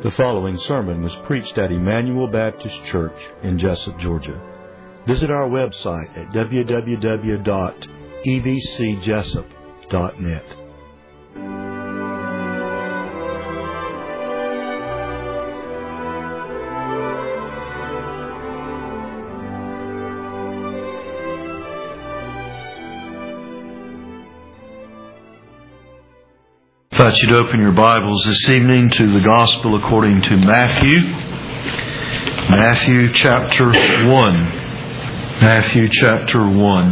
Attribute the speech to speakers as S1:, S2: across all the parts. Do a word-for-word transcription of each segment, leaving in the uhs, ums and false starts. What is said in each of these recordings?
S1: The following sermon was preached at Emmanuel Baptist Church in Jessup, Georgia. Visit our website at w w w dot e b c jessup dot net.
S2: I thought you'd open your Bibles this evening to the Gospel according to Matthew. Matthew chapter one. Matthew chapter one.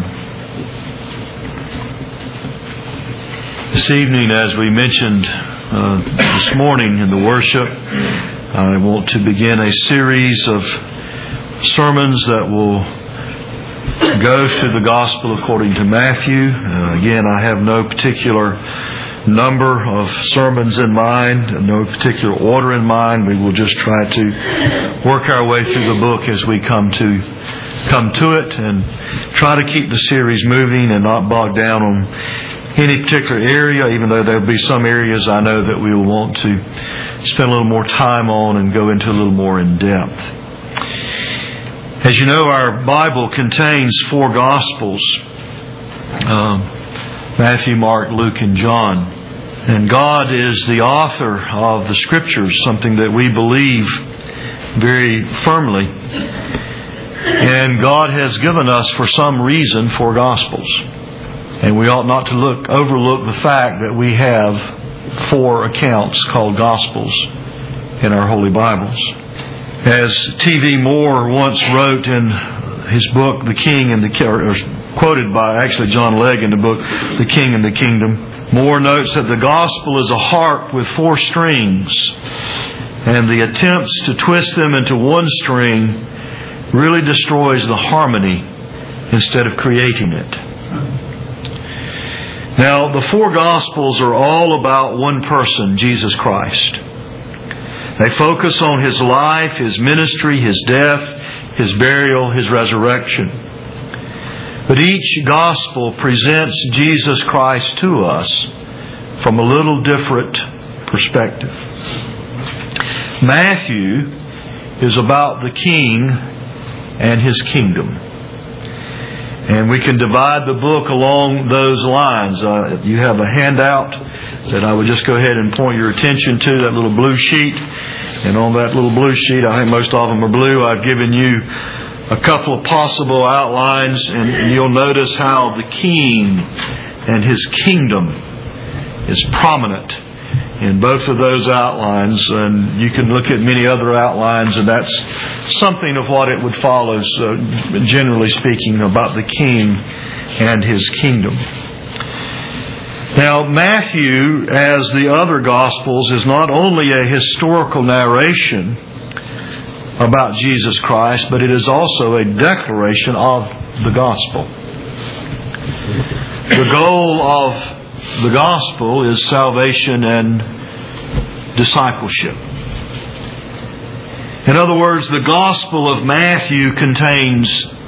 S2: This evening, as we mentioned uh, this morning in the worship, I want to begin a series of sermons that will go through the Gospel according to Matthew. Uh, again, I have no particular number of sermons in mind, no particular order in mind. We will just try to work our way through the book as we come to come to it, and try to keep the series moving and not bog down on any particular area, even though there will be some areas I know that we will want to spend a little more time on and go into a little more in depth. As you know, our Bible contains four Gospels. Um, Matthew, Mark, Luke, and John. And God is the author of the Scriptures, something that we believe very firmly. And God has given us, for some reason, four Gospels. And we ought not to look overlook the fact that we have four accounts called Gospels in our Holy Bibles. As T V Moore once wrote in his book, The King and the or quoted by actually John Legg in the book, The King and the Kingdom, Moore notes that the gospel is a harp with four strings, and the attempts to twist them into one string really destroys the harmony instead of creating it. Now, the four Gospels are all about one person, Jesus Christ. They focus on His life, His ministry, His death, His burial, His resurrection. But each Gospel presents Jesus Christ to us from a little different perspective. Matthew is about the King and His kingdom. And we can divide the book along those lines. Uh, you have a handout that I would just go ahead and point your attention to, that little blue sheet. And on that little blue sheet, I think most of them are blue, I've given you a couple of possible outlines, and you'll notice how the King and His kingdom is prominent in both of those outlines. And you can look at many other outlines, and that's something of what it would follow, so generally speaking, about the King and His kingdom. Now, Matthew, as the other Gospels, is not only a historical narration about Jesus Christ, but it is also a declaration of the gospel. The goal of the gospel is salvation and discipleship. In other words, the Gospel of Matthew contains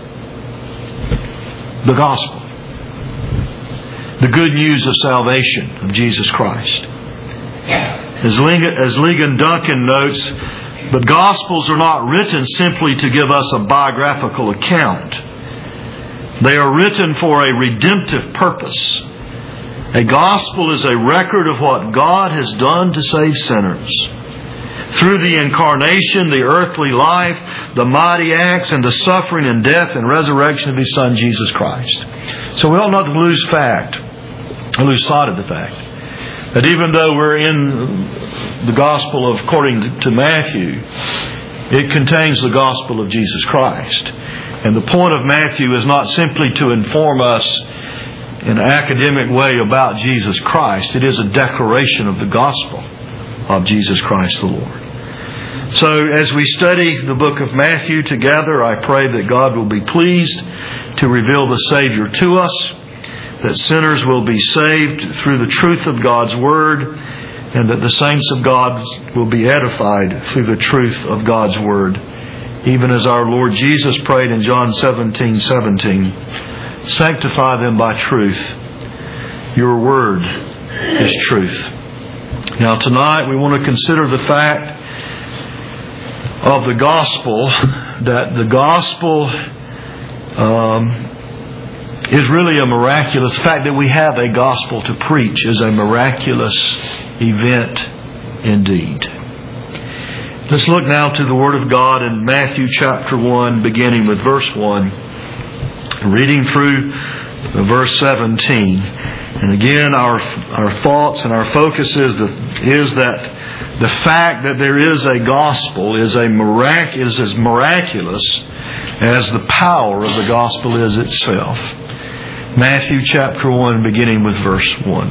S2: the gospel, the good news of salvation of Jesus Christ. As Ligon Duncan notes, but Gospels are not written simply to give us a biographical account. They are written for a redemptive purpose. A Gospel is a record of what God has done to save sinners. Through the incarnation, the earthly life, the mighty acts, and the suffering and death and resurrection of His Son, Jesus Christ. So we ought not lose fact, lose sight of the fact, that even though we're in the Gospel of, according to Matthew, it contains the Gospel of Jesus Christ. And the point of Matthew is not simply to inform us in an academic way about Jesus Christ. It is a declaration of the Gospel of Jesus Christ the Lord. So as we study the book of Matthew together, I pray that God will be pleased to reveal the Savior to us, that sinners will be saved through the truth of God's Word, and that the saints of God will be edified through the truth of God's Word. Even as our Lord Jesus prayed in John seventeen seventeen, sanctify them by truth. Your Word is truth. Now tonight we want to consider the fact of the gospel, that the gospel um, is really a miraculous. The fact that we have a gospel to preach is a miraculous event indeed. Let's look now to the Word of God in Matthew chapter one, beginning with verse one, reading through verse seventeen. And again, our our thoughts and our focus is, the, is that the fact that there is a gospel is, a mirac- is as miraculous as the power of the gospel is itself. Matthew chapter one, beginning with verse one.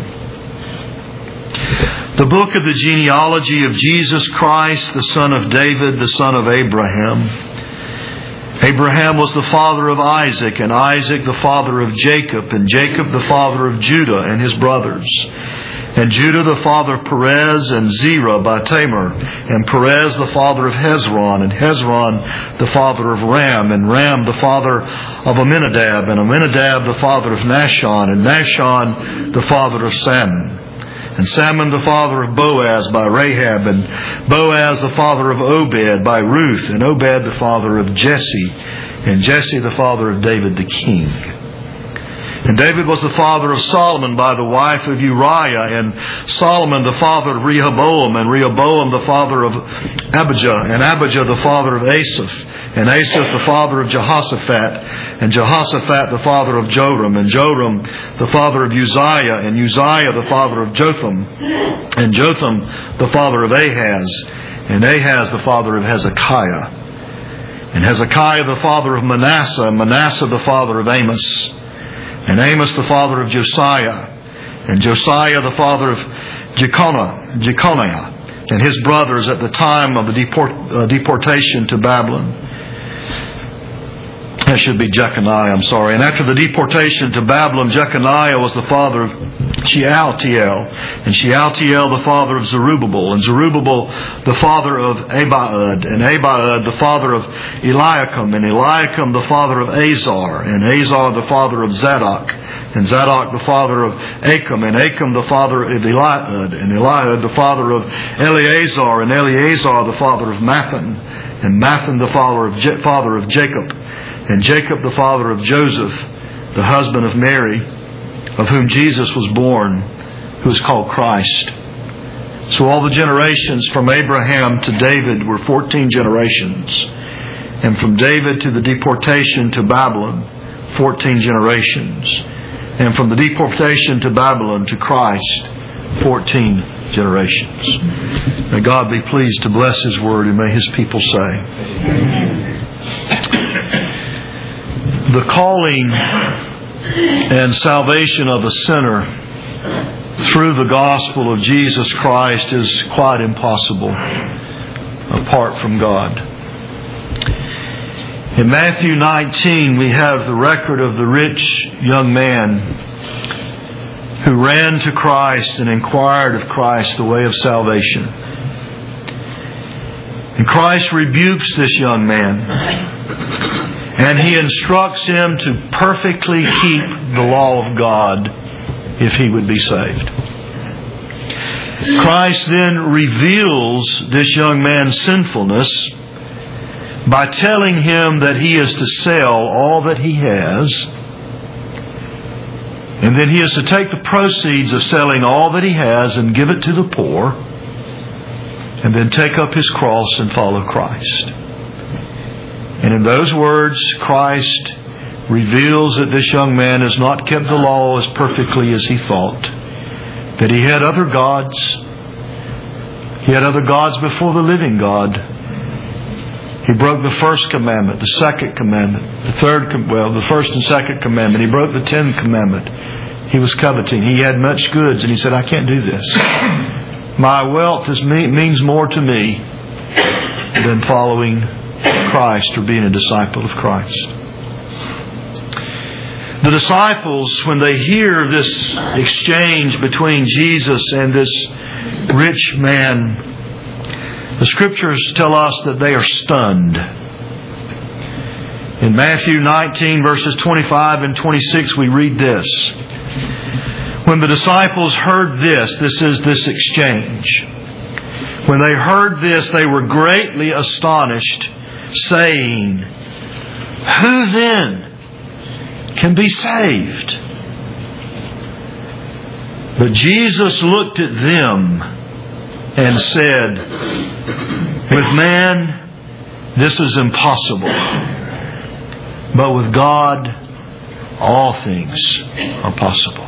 S2: The book of the genealogy of Jesus Christ, the son of David, the son of Abraham. Abraham was the father of Isaac, and Isaac the father of Jacob, and Jacob the father of Judah and his brothers. And Judah the father of Perez and Zerah by Tamar, and Perez the father of Hezron, and Hezron the father of Ram, and Ram the father of Amminadab, and Amminadab the father of Nahshon, and Nahshon the father of Salmon. And Salmon the father of Boaz by Rahab, and Boaz the father of Obed by Ruth, and Obed the father of Jesse, and Jesse the father of David the king. And David was the father of Solomon by the wife of Uriah, and Solomon the father of Rehoboam, and Rehoboam the father of Abijah, and Abijah the father of Asaph, and Asaph the father of Jehoshaphat, and Jehoshaphat the father of Joram, and Joram the father of Uzziah, and Uzziah the father of Jotham, and Jotham the father of Ahaz, and Ahaz the father of Hezekiah, and Hezekiah the father of Manasseh, and Manasseh the father of Amos, and Amos the father of Josiah, and Josiah the father of Jeconiah, Jeconiah, and his brothers at the time of the deport, uh, deportation to Babylon. That should be Jeconiah, I'm sorry. And after the deportation to Babylon, Jeconiah was the father of Shealtiel, and Shealtiel the father of Zerubbabel, and Zerubbabel the father of Abiud, and Abiud the father of Eliakim, and Eliakim the father of Azar, and Azar the father of Zadok, and Zadok the father of Achim, and Achim the father of Eliud, and Eliud the father of Eleazar, and Eleazar the father of Mathan, and Mathan the father of Je- father of Jacob, and Jacob the father of Joseph, the husband of Mary, of whom Jesus was born, who is called Christ. So all the generations from Abraham to David were fourteen generations. And from David to the deportation to Babylon, fourteen generations. And from the deportation to Babylon to Christ, fourteen generations. May God be pleased to bless His Word, and may His people say, the calling and salvation of a sinner through the gospel of Jesus Christ is quite impossible apart from God. In Matthew nineteen, we have the record of the rich young man who ran to Christ and inquired of Christ the way of salvation. And Christ rebukes this young man, and He instructs him to perfectly keep the law of God if he would be saved. Christ then reveals this young man's sinfulness by telling him that he is to sell all that he has, and then he is to take the proceeds of selling all that he has and give it to the poor, and then take up his cross and follow Christ. And in those words, Christ reveals that this young man has not kept the law as perfectly as he thought. That he had other gods. He had other gods before the living God. He broke the first commandment, the second commandment, the third, well, the first and second commandment. He broke the tenth commandment. He was coveting. He had much goods, and he said, I can't do this. My wealth is, means more to me than following Christ or being a disciple of Christ. The disciples, when they hear this exchange between Jesus and this rich man, the Scriptures tell us that they are stunned. In Matthew nineteen, verses twenty-five and twenty-six, we read this. When the disciples heard this, this is this exchange. When they heard this, they were greatly astonished, saying, "Who then can be saved?" But Jesus looked at them and said, "With man this is impossible, but with God all things are possible."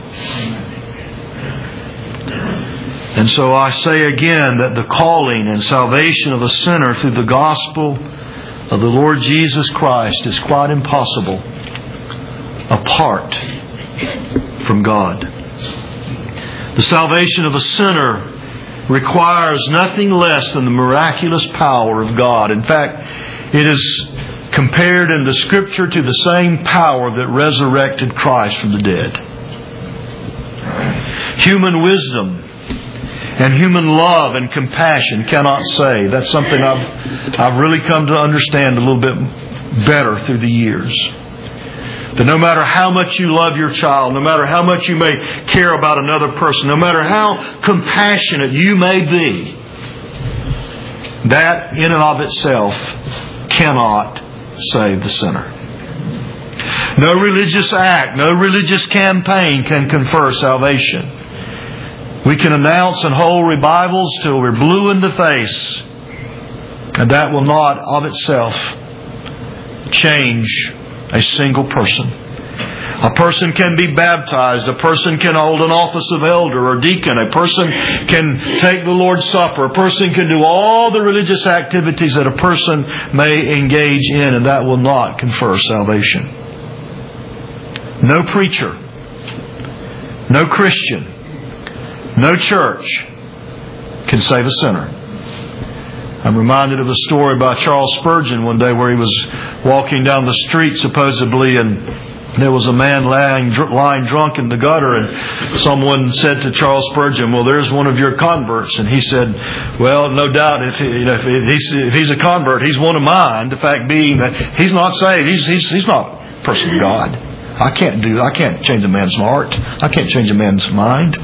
S2: And so I say again that the calling and salvation of a sinner through the gospel of the Lord Jesus Christ is quite impossible apart from God. The salvation of a sinner requires nothing less than the miraculous power of God. In fact, it is compared in the Scripture to the same power that resurrected Christ from the dead. Human wisdom and human love and compassion cannot save. That's something I've, I've really come to understand a little bit better through the years. That no matter how much you love your child, no matter how much you may care about another person, no matter how compassionate you may be, that in and of itself cannot save the sinner. No religious act, no religious campaign can confer salvation. We can announce and hold revivals till we're blue in the face, and that will not of itself change a single person. A person can be baptized. A person can hold an office of elder or deacon. A person can take the Lord's Supper. A person can do all the religious activities that a person may engage in, and that will not confer salvation. No preacher, no Christian, no church can save a sinner. I'm reminded of a story by Charles Spurgeon one day where he was walking down the street supposedly, and there was a man lying, lying drunk in the gutter, and someone said to Charles Spurgeon, "Well, there's one of your converts." And he said, "Well, no doubt if, he, you know, if, he's, if he's a convert, he's one of mine. The fact being that he's not saved. He's, he's, he's not a person of God. I can't do I can't change a man's heart. I can't change a man's mind."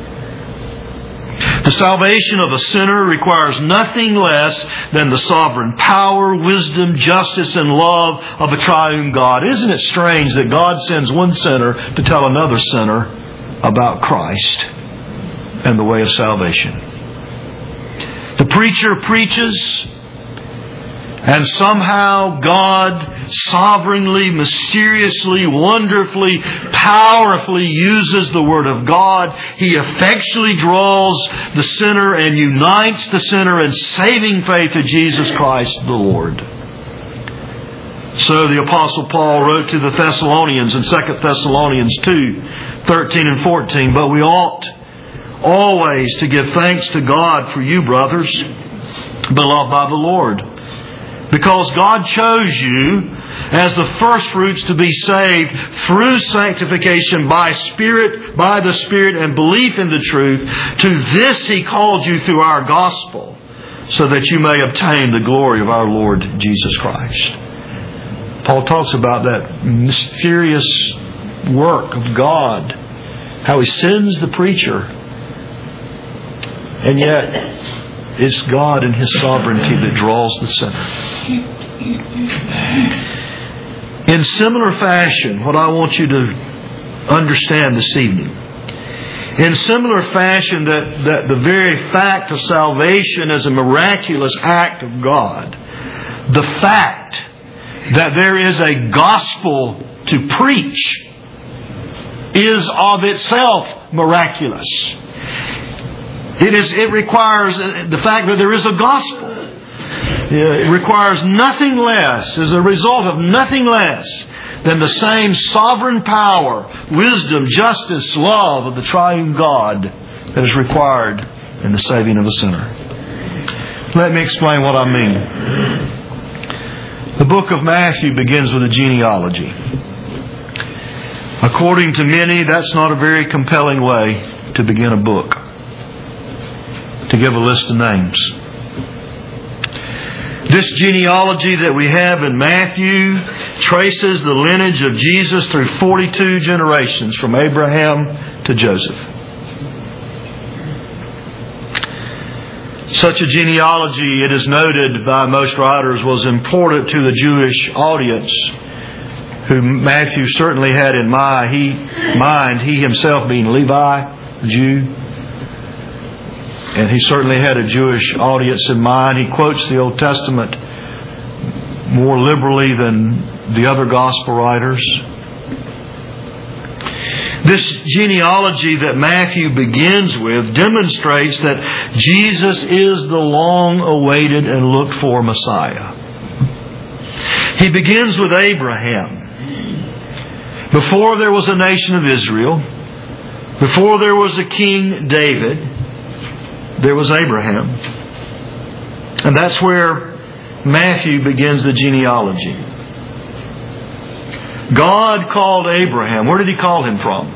S2: The salvation of a sinner requires nothing less than the sovereign power, wisdom, justice, and love of a triune God. Isn't it strange that God sends one sinner to tell another sinner about Christ and the way of salvation? The preacher preaches, and somehow God sovereignly, mysteriously, wonderfully, powerfully uses the Word of God. He effectually draws the sinner and unites the sinner in saving faith to Jesus Christ the Lord. So the Apostle Paul wrote to the Thessalonians in Second Thessalonians two, thirteen and fourteen, "But we ought always to give thanks to God for you, brothers, beloved by the Lord, because God chose you as the first fruits to be saved through sanctification by Spirit, by the Spirit, and belief in the truth. To this He called you through our gospel, so that you may obtain the glory of our Lord Jesus Christ." Paul talks about that mysterious work of God, how He sends the preacher, and yet it's God in His sovereignty that draws the sinner. In similar fashion, what I want you to understand this evening, in similar fashion that, that the very fact of salvation is a miraculous act of God, the fact that there is a gospel to preach is of itself miraculous. It is. It requires the fact that there is a gospel. It requires nothing less, as a result of nothing less than the same sovereign power, wisdom, justice, love of the triune God that is required in the saving of a sinner. Let me explain what I mean. The book of Matthew begins with a genealogy. According to many, that's not a very compelling way to begin a book, to give a list of names. This genealogy that we have in Matthew traces the lineage of Jesus through forty-two generations, from Abraham to Joseph. Such a genealogy, it is noted by most writers, was important to the Jewish audience, who Matthew certainly had in mind. He, mind, he himself being Levi, a Jew. And he certainly had a Jewish audience in mind. He quotes the Old Testament more liberally than the other gospel writers. This genealogy that Matthew begins with demonstrates that Jesus is the long-awaited and looked-for Messiah. He begins with Abraham. Before there was a nation of Israel, before there was a King David, there was Abraham. And that's where Matthew begins the genealogy. God called Abraham. Where did He call him from?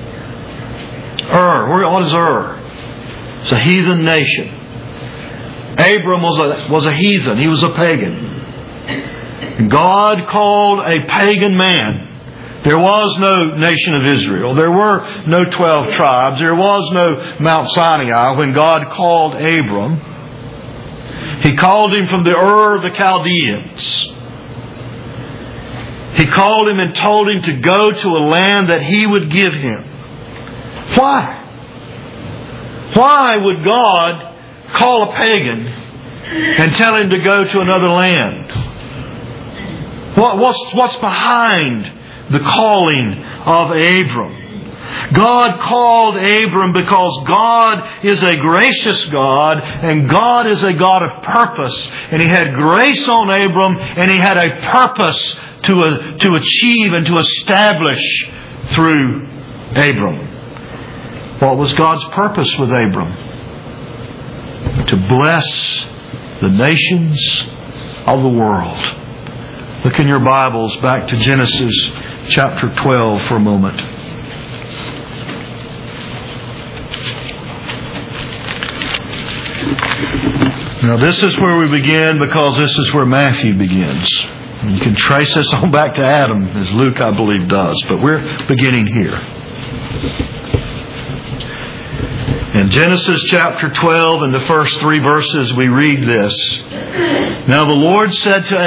S2: Ur. Where, what is Ur? It's a heathen nation. Abram was a, was a heathen. He was a pagan. God called a pagan man. There was no nation of Israel. There were no twelve tribes. There was no Mount Sinai when God called Abram. He called him from the Ur of the Chaldeans. He called him and told him to go to a land that He would give him. Why? Why would God call a pagan and tell him to go to another land? What, what's, what's behind the calling of Abram? God called Abram because God is a gracious God, and God is a God of purpose. And He had grace on Abram, and He had a purpose to, uh, to achieve and to establish through Abram. What was God's purpose with Abram? To bless the nations of the world. Look in your Bibles back to Genesis chapter twelve for a moment. Now this is where we begin, because this is where Matthew begins. You can trace this on back to Adam, as Luke, I believe, does. But we're beginning here. In Genesis chapter twelve, in the first three verses, we read this. Now the Lord said to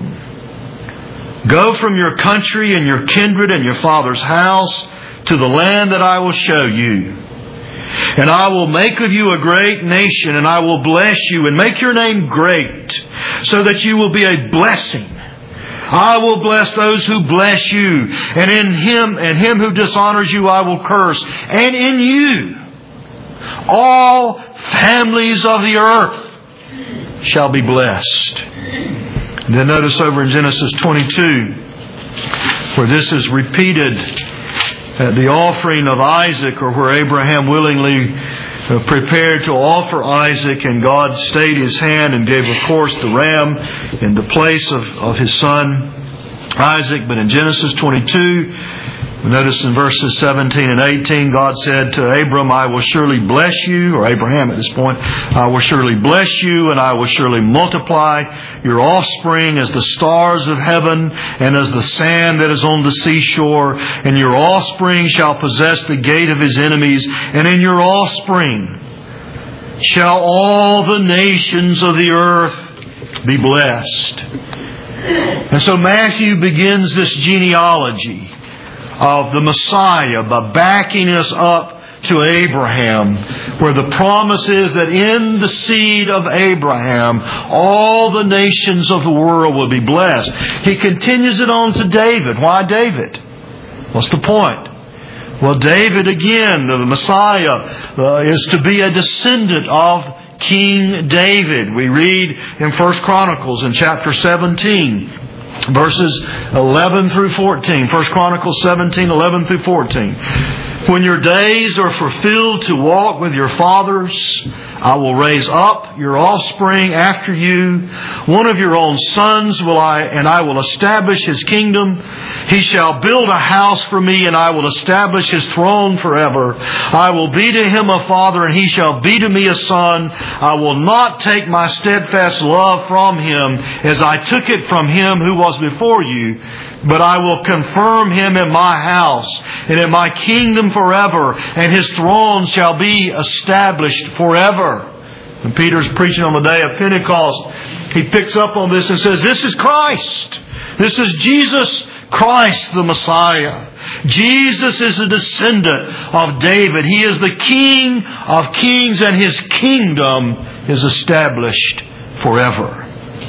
S2: Abram, "Go from your country and your kindred and your father's house to the land that I will show you. And I will make of you a great nation, and I will bless you and make your name great, so that you will be a blessing. I will bless those who bless you, and in him and him who dishonors you I will curse. And in you all families of the earth shall be blessed." And then notice over in Genesis twenty-two, where this is repeated at the offering of Isaac, or where Abraham willingly prepared to offer Isaac, and God stayed His hand and gave, of course, the ram in the place of, of his son Isaac. But in Genesis twenty-two, notice in verses seventeen and eighteen, God said to Abram, "I will surely bless you," or Abraham at this point, "I will surely bless you, and I will surely multiply your offspring as the stars of heaven and as the sand that is on the seashore. And your offspring shall possess the gate of his enemies, and in your offspring shall all the nations of the earth be blessed." And so Matthew begins this genealogy of the Messiah by backing us up to Abraham, where the promise is that in the seed of Abraham all the nations of the world will be blessed. He continues it on to David. Why David? What's the point? Well, David, again, the Messiah, uh, is to be a descendant of King David. We read in First Chronicles in chapter seventeen, verses eleven through fourteen. First Chronicles seventeen, eleven through fourteen. "When your days are fulfilled to walk with your fathers, I will raise up your offspring after you. One of your own sons will I, and I will establish his kingdom. He shall build a house for me, and I will establish his throne forever. I will be to him a father, and he shall be to me a son. I will not take my steadfast love from him, as I took it from him who was before you, but I will confirm him in my house and in my kingdom forever, and his throne shall be established forever." When Peter's preaching on the day of Pentecost, he picks up on this and says, this is Christ. This is Jesus Christ, the Messiah. Jesus is a descendant of David. He is the King of kings, and His kingdom is established forever.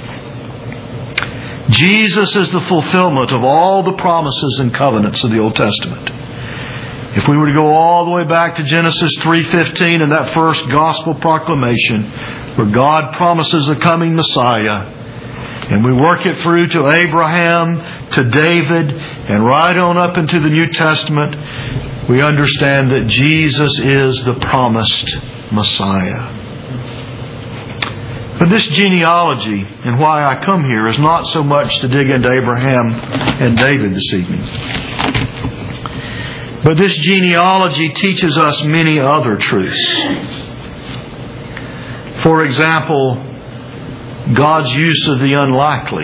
S2: Jesus is the fulfillment of all the promises and covenants of the Old Testament. If we were to go all the way back to Genesis three fifteen and that first gospel proclamation where God promises a coming Messiah, and we work it through to Abraham, to David, and right on up into the New Testament, we understand that Jesus is the promised Messiah. But this genealogy, and why I come here, is not so much to dig into Abraham and David this evening. But this genealogy teaches us many other truths. For example, God's use of the unlikely.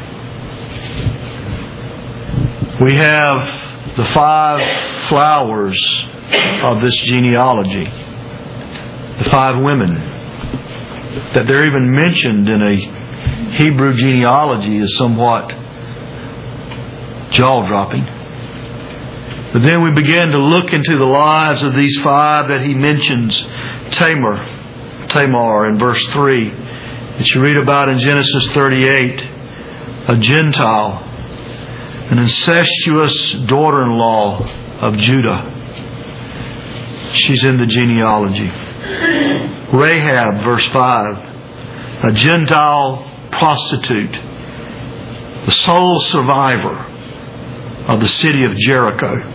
S2: We have the five flowers of this genealogy. The five women. That they're even mentioned in a Hebrew genealogy is somewhat jaw-dropping. But then we begin to look into the lives of these five that he mentions. Tamar, Tamar in verse three, that you read about in Genesis thirty-eight, a Gentile, an incestuous daughter-in-law of Judah. She's in the genealogy. Rahab, verse five, a Gentile prostitute, the sole survivor of the city of Jericho.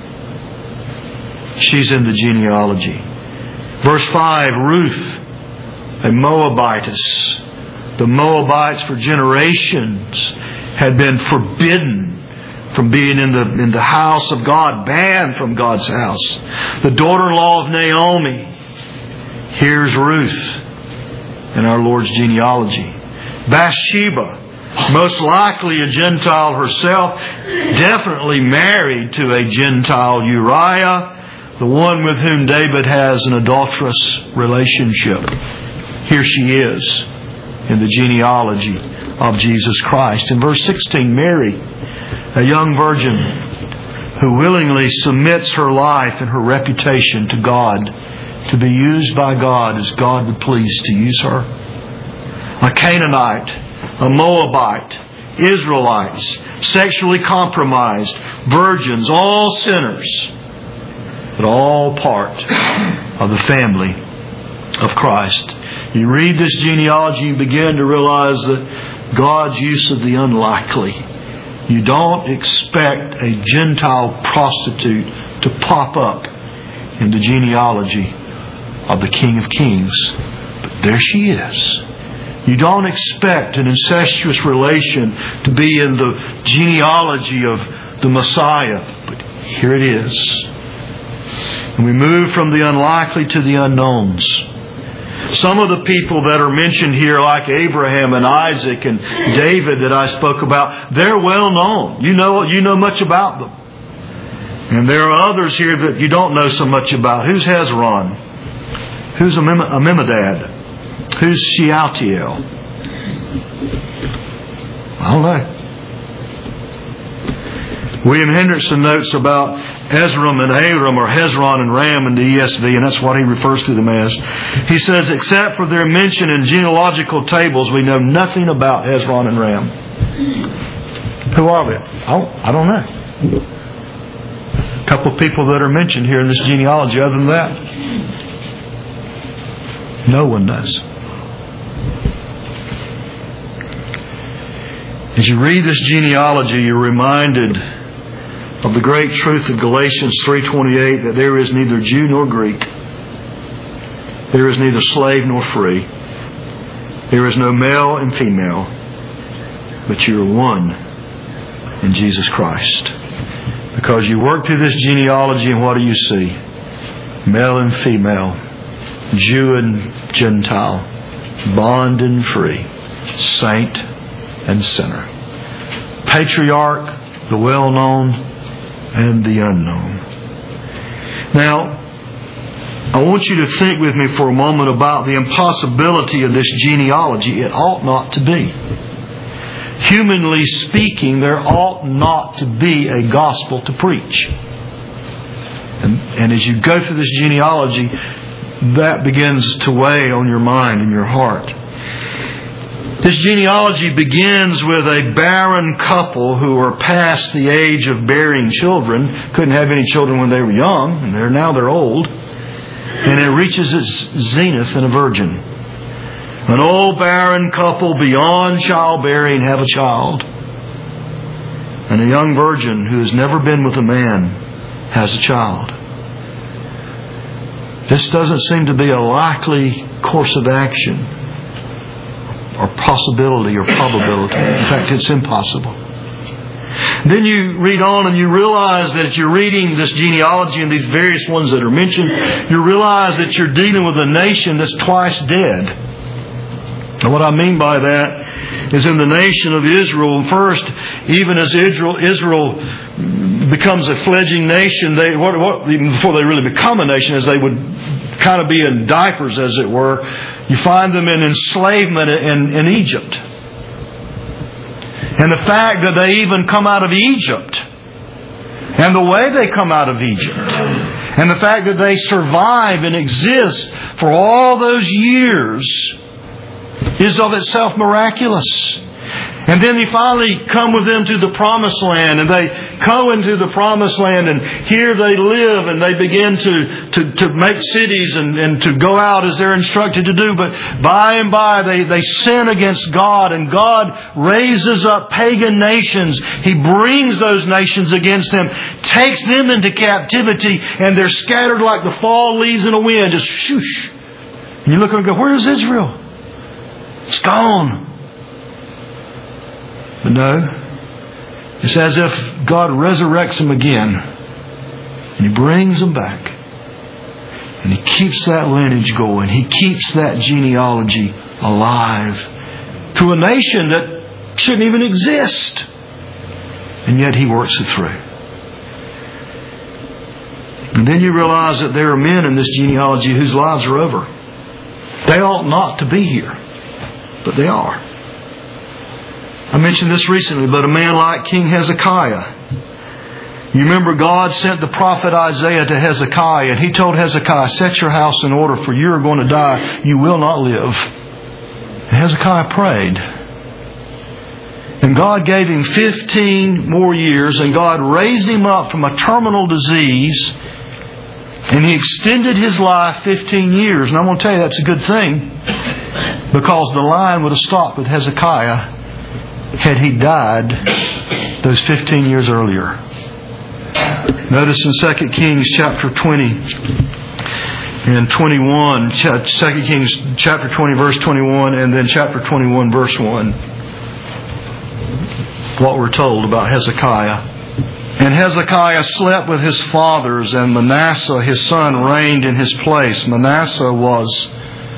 S2: She's in the genealogy. Verse five, Ruth, a Moabitess. The Moabites for generations had been forbidden from being in the, in the house of God, banned from God's house. The daughter-in-law of Naomi. Here's Ruth in our Lord's genealogy. Bathsheba, most likely a Gentile herself, definitely married to a Gentile Uriah, the one with whom David has an adulterous relationship. Here she is in the genealogy of Jesus Christ. In verse sixteen, Mary, a young virgin who willingly submits her life and her reputation to God, to be used by God as God would please to use her. A Canaanite, a Moabite, Israelites, sexually compromised, virgins, all sinners, but all part of the family of Christ. You read this genealogy, you begin to realize that God's use of the unlikely. You don't expect a Gentile prostitute to pop up in the genealogy of the King of Kings. But there she is. You don't expect an incestuous relation to be in the genealogy of the Messiah. But here it is. And we move from the unlikely to the unknowns. Some of the people that are mentioned here, like Abraham and Isaac and David that I spoke about, they're well known. You know, you know much about them. And there are others here that you don't know so much about. Who's Hezron? Who's Amimadad? Who's Shealtiel? I don't know. William Hendrickson notes about Ezram and Aram, or Hezron and Ram in the E S V, and that's what he refers to them as. He says, except for their mention in genealogical tables, we know nothing about Hezron and Ram. Who are they? I don't, I don't know. A couple of people that are mentioned here in this genealogy. Other than that, no one knows. As you read this genealogy, you're reminded of the great truth of Galatians three twenty-eight, that there is neither Jew nor Greek. There is neither slave nor free. There is no male and female. But you are one in Jesus Christ. Because you work through this genealogy, and what do you see? Male and female. Jew and Gentile. Bond and free. Saint and sinner. Patriarch, the well-known, and the unknown. Now, I want you to think with me for a moment about the impossibility of this genealogy. It ought not to be. Humanly speaking, there ought not to be a gospel to preach. And, and as you go through this genealogy, that begins to weigh on your mind and your heart. This genealogy begins with a barren couple who are past the age of bearing children. Couldn't have any children when they were young, and they're now they're old. And it reaches its zenith in a virgin. An old barren couple beyond childbearing have a child. And a young virgin who has never been with a man has a child. This doesn't seem to be a likely course of action, or possibility, or probability. In fact, it's impossible. Then you read on and you realize that you're reading this genealogy and these various ones that are mentioned. You realize that you're dealing with a nation that's twice dead. And what I mean by that is in the nation of Israel, first, even as Israel, Israel becomes a fledgling nation, they, what, what, even before they really become a nation, as they would kind of be in diapers, as it were, you find them in enslavement in, in Egypt. And the fact that they even come out of Egypt, and the way they come out of Egypt, and the fact that they survive and exist for all those years is of itself miraculous. And then they finally come with them to the Promised Land, and they go into the Promised Land, and here they live, and they begin to, to, to make cities and, and to go out as they're instructed to do. But by and by they, they sin against God, and God raises up pagan nations. He brings those nations against them, takes them into captivity, and they're scattered like the fall leaves in a wind. Just shoosh. And you look and go, where's Israel? It's gone. But no, it's as if God resurrects them again, and He brings them back, and He keeps that lineage going. He keeps that genealogy alive to a nation that shouldn't even exist, and yet He works it through. And then you realize that there are men in this genealogy whose lives are over. They ought not to be here, but they are. I mentioned this recently, but a man like King Hezekiah. You remember God sent the prophet Isaiah to Hezekiah, and he told Hezekiah, set your house in order, for you are going to die. You will not live. And Hezekiah prayed. And God gave him fifteen more years, and God raised him up from a terminal disease, and He extended his life fifteen years. And I'm going to tell you that's a good thing, because the line would have stopped with Hezekiah had he died those fifteen years earlier. Notice in Second Kings chapter twenty and twenty-one, Second Kings chapter twenty verse twenty-one, and then chapter twenty-one verse one, what we're told about Hezekiah. And Hezekiah slept with his fathers, and Manasseh his son reigned in his place. Manasseh was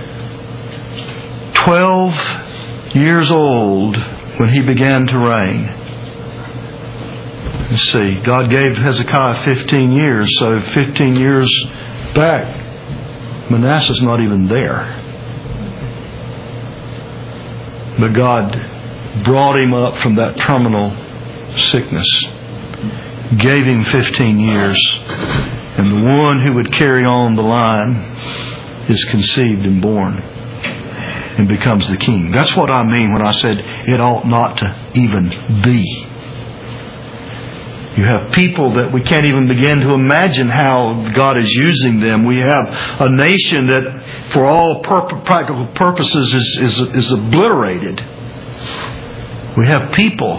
S2: twelve years old when he began to reign. Let's see, God gave Hezekiah fifteen years, so fifteen years back, Manasseh's not even there. But God brought him up from that terminal sickness, gave him fifteen years, and the one who would carry on the line is conceived and born and becomes the king. That's what I mean when I said it ought not to even be. You have people that we can't even begin to imagine how God is using them. We have a nation that for all pur- practical purposes is, is, is obliterated. We have people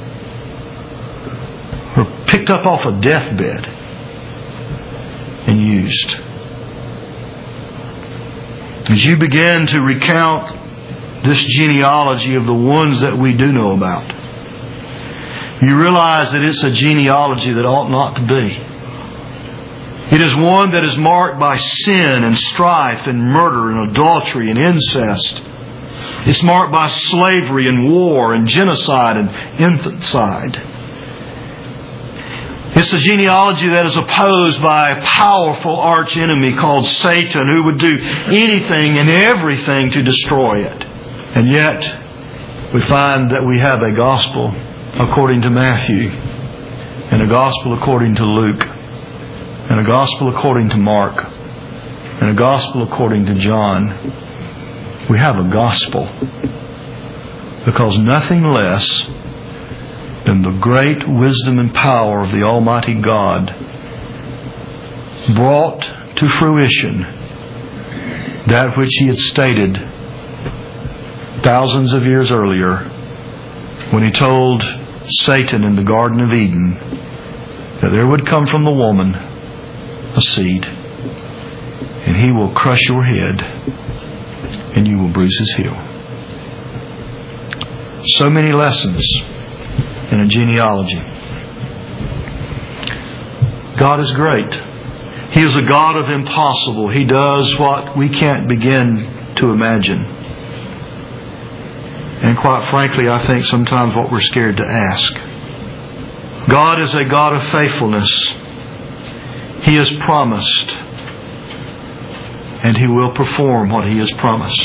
S2: who are picked up off a deathbed and used. As you begin to recount this genealogy of the ones that we do know about, you realize that it's a genealogy that ought not to be. It is one that is marked by sin and strife and murder and adultery and incest. It's marked by slavery and war and genocide and infanticide. It's a genealogy that is opposed by a powerful arch enemy called Satan, who would do anything and everything to destroy it. And yet, we find that we have a gospel according to Matthew, and a gospel according to Luke, and a gospel according to Mark, and a gospel according to John. We have a gospel because nothing less than the great wisdom and power of the Almighty God brought to fruition that which He had stated thousands of years earlier when He told Satan in the Garden of Eden that there would come from the woman a seed, and he will crush your head and you will bruise his heel. So many lessons in a genealogy. God is great. He is a God of impossible. He does what we can't begin to imagine. And quite frankly, I think sometimes what we're scared to ask. God is a God of faithfulness. He has promised, and He will perform what He has promised.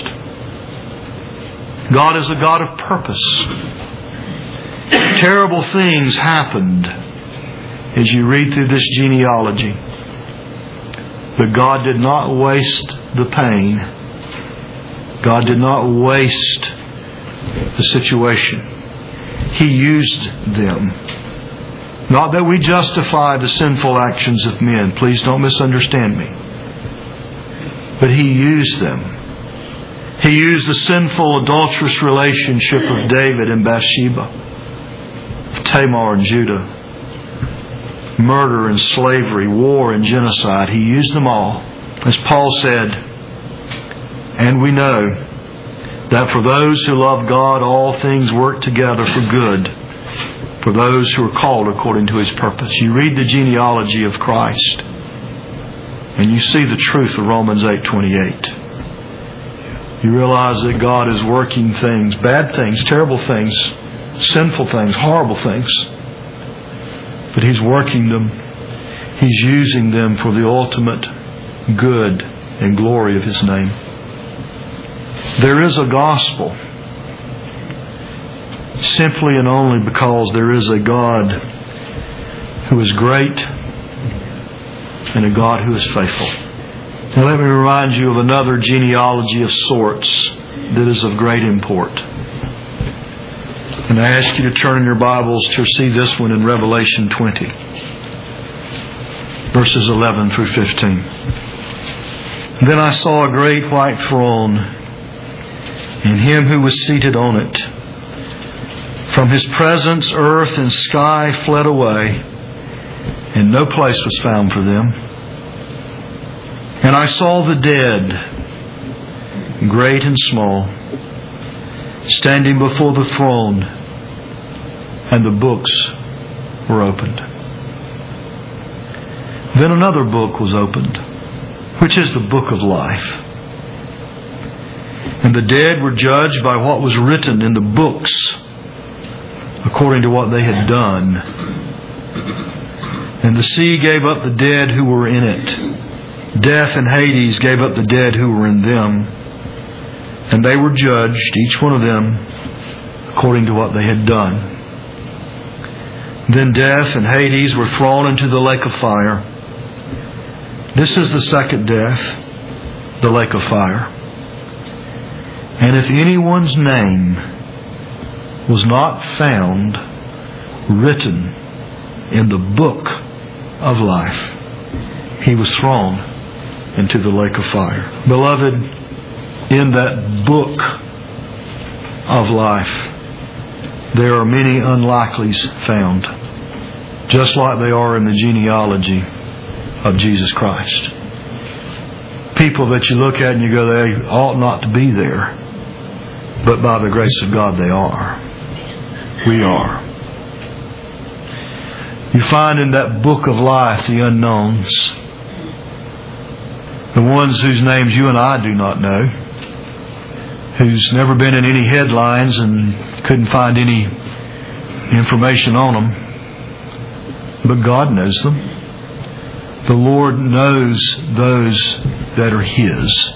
S2: God is a God of purpose. Terrible things happened as you read through this genealogy. But God did not waste the pain. God did not waste the situation. He used them. Not that we justify the sinful actions of men. Please don't misunderstand me. But He used them. He used the sinful, adulterous relationship of David and Bathsheba, Tamar and Judah, murder and slavery, war and genocide. He used them all. As Paul said, and we know that for those who love God, all things work together for good, for those who are called according to His purpose. You read the genealogy of Christ, and you see the truth of Romans eight twenty-eight. You realize that God is working things, bad things, terrible things, sinful things, horrible things. But He's working them. He's using them for the ultimate good and glory of His name. There is a gospel simply and only because there is a God who is great and a God who is faithful. Now let me remind you of another genealogy of sorts that is of great import. And I ask you to turn in your Bibles to see this one in Revelation twenty, verses eleven through fifteen. Then I saw a great white throne, and Him who was seated on it. From His presence, earth and sky fled away, and no place was found for them. And I saw the dead, great and small, standing before the throne, and the books were opened. Then another book was opened, which is the book of life. And the dead were judged by what was written in the books, according to what they had done. And the sea gave up the dead who were in it. Death and Hades gave up the dead who were in them. And they were judged, each one of them, according to what they had done. Then death and Hades were thrown into the lake of fire. This is the second death, the lake of fire. And if anyone's name was not found written in the book of life, he was thrown into the lake of fire. Beloved, in that book of life, there are many unlikelies found, just like they are in the genealogy of Jesus Christ. People that you look at and you go, they ought not to be there, but by the grace of God they are. We are. You find in that book of life the unknowns, the ones whose names you and I do not know, who's never been in any headlines and couldn't find any information on them. but God knows them. The Lord knows those that are His.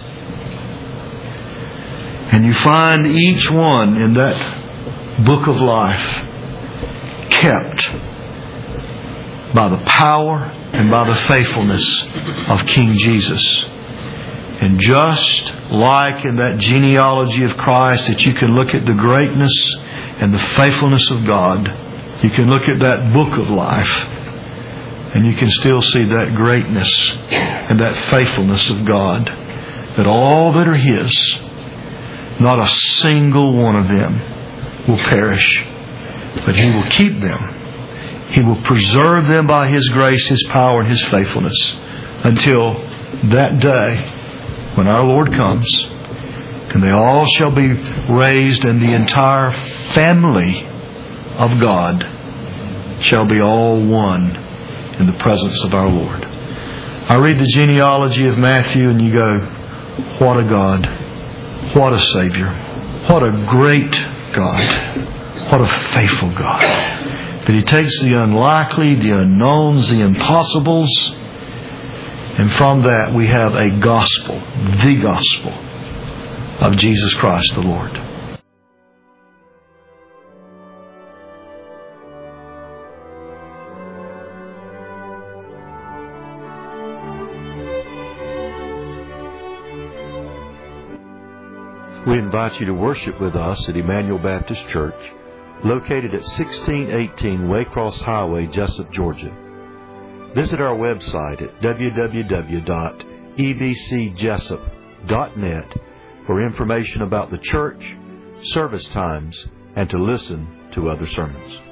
S2: And you find each one in that book of life kept by the power and by the faithfulness of King Jesus. And just like in that genealogy of Christ, that you can look at the greatness and the faithfulness of God, you can look at that book of life and you can still see that greatness and that faithfulness of God. That all that are His, not a single one of them will perish, but He will keep them. He will preserve them by His grace, His power, and His faithfulness until that day when our Lord comes, and they all shall be raised, and the entire family of God shall be all one in the presence of our Lord. I read the genealogy of Matthew and you go, what a God, what a Savior, what a great God, what a faithful God. That He takes the unlikely, the unknowns, the impossibles, and from that we have a gospel, the gospel of Jesus Christ the Lord.
S1: We invite you to worship with us at Emmanuel Baptist Church, located at sixteen eighteen Waycross Highway, Jessup, Georgia. Visit our website at w w w dot e b c jessup dot net for information about the church, service times, and to listen to other sermons.